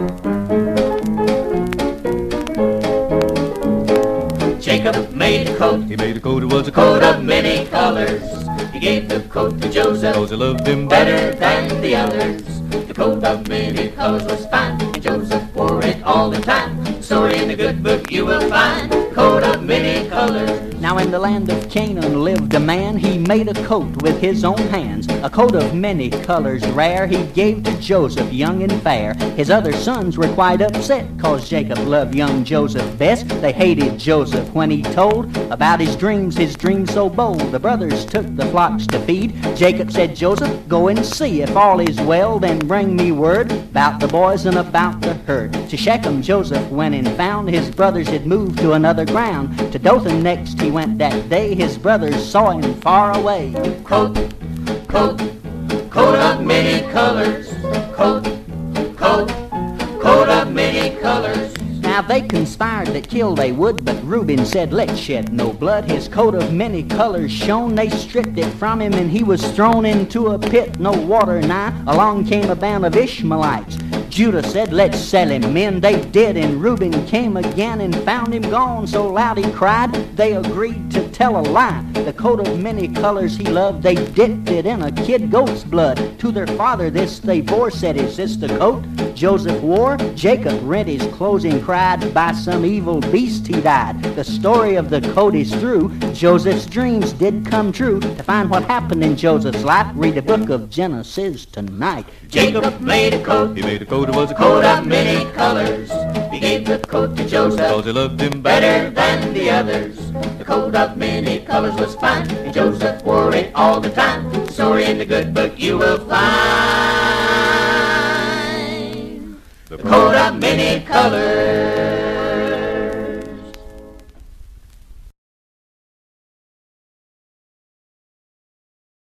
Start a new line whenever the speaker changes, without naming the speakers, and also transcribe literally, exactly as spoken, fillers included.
Jacob made a coat.
He made a coat, it was a
Coat of many colors. He gave the coat to Joseph,
cause he loved him
better than the others. The coat of many colors was fine, and Joseph wore it all the time. Story in the good book you will find, coat of many colors.
Now in the land of Canaan lived a man, he made a coat with his own hands, a coat of many colors rare, he gave to Joseph young and fair. His other sons were quite upset, cause Jacob loved young Joseph best. They hated Joseph when he told about his dreams, his dreams so bold. The brothers took the flocks to feed. Jacob said, Joseph, go and see if all is well, then bring me word about the boys and about the herd. To Shechem Joseph went and found his brothers had moved to another ground. To Dothan next he went that day, his brothers saw him far away.
Coat, coat, coat of many colors. Coat, coat, coat of many colors.
Now they conspired that kill they would, but Reuben said, let's shed no blood. His coat of many colors shone. They stripped it from him and he was thrown into a pit, no water nigh. Along came a band of Ishmaelites. Judah said, let's sell him, men. They did, and Reuben came again and found him gone. So loud he cried, they agreed to tell a lie. The coat of many colors he loved, they dipped it in a kid goat's blood. To their father this they bore, said, is this the coat Joseph wore? Jacob rent his clothes and cried, by some evil beast he died. The story of the coat is through. Joseph's dreams did come true. To find what happened in Joseph's life, read the book of Genesis tonight.
Jacob made a coat.
He made a coat, it was a
Coat of many colors. He gave the coat to Joseph,
cause he loved him
better than the others. The coat of many colors was fine, and Joseph wore it all the time. Story in the good book you will find. The coat of many colors.